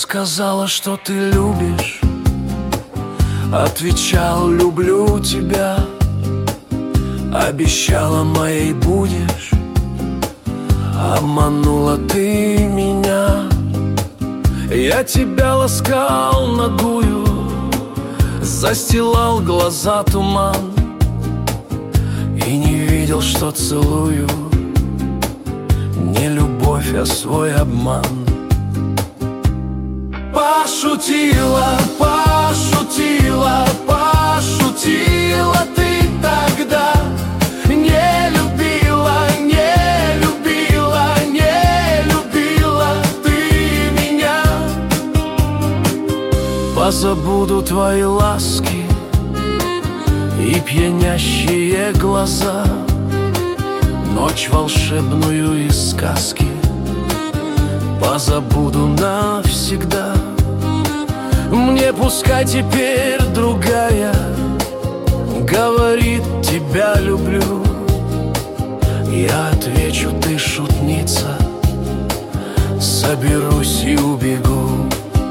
сказала, что ты любишь, отвечал: люблю тебя. Обещала, моей будешь, обманула ты меня. Я тебя ласкал нагую, застилал глаза туман, и не видел, что целую не любовь, а свой обман. Пошутила, пошутила, пошутила ты тогда. Не любила, не любила, не любила ты меня. Позабуду твои ласки и пьянящие глаза, ночь волшебную из сказки позабуду навсегда. Мне пускай теперь другая говорит: тебя люблю. Я отвечу: ты шутница, соберусь и убегу.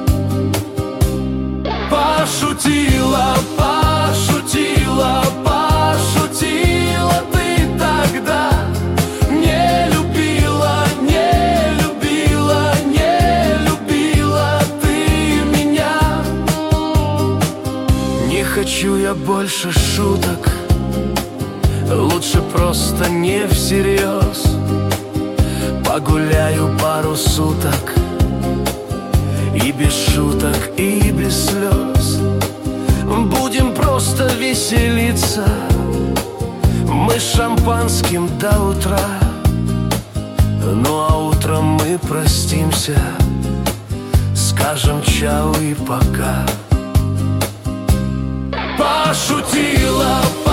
Пошутила, пошутила, пошутила ты тогда. Не любила, не любила, не любила ты меня. Не хочу я больше шуток, лучше просто не всерьез. Погуляю пару суток, и без шуток, и без слез. Будем просто веселиться мы шампанским до утра. Ну а утром мы простимся, скажем чао и пока. Пошутила,